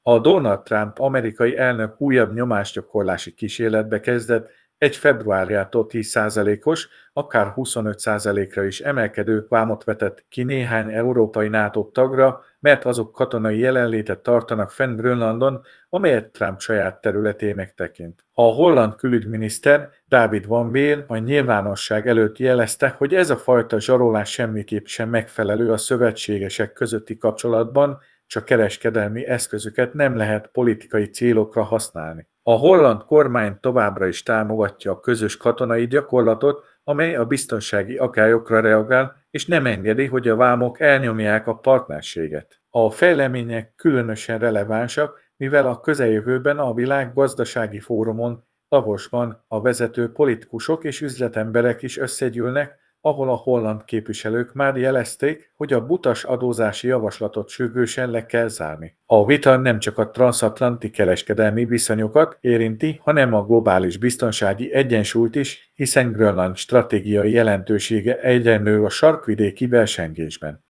A Donald Trump amerikai elnök újabb nyomásgyakorlási kísérletbe kezdett, egy februárjától 10%-os, akár 25%-ra is emelkedő vámot vetett ki néhány európai NATO tagra, mert azok katonai jelenlétet tartanak fenn Grönlandon, amelyet Trump saját területének tekint. A holland külügyminiszter David Van Beer a nyilvánosság előtt jelezte, hogy ez a fajta zsarolás semmiképp sem megfelelő a szövetségesek közötti kapcsolatban, csak kereskedelmi eszközöket nem lehet politikai célokra használni. A holland kormány továbbra is támogatja a közös katonai gyakorlatot, amely a biztonsági akályokra reagál, és nem engedi, hogy a vámok elnyomják a partnerséget. A fejlemények különösen relevánsak, mivel a közeljövőben a Világ Gazdasági Fórumon Davosban a vezető politikusok és üzletemberek is összegyűlnek, ahol a holland képviselők már jelezték, hogy a butas adózási javaslatot sürgősen le kell zárni. A vita nem csak a transatlanti kereskedelmi viszonyokat érinti, hanem a globális biztonsági egyensúlyt is, hiszen Grönland stratégiai jelentősége egyre nő a sarkvidéki versengésben.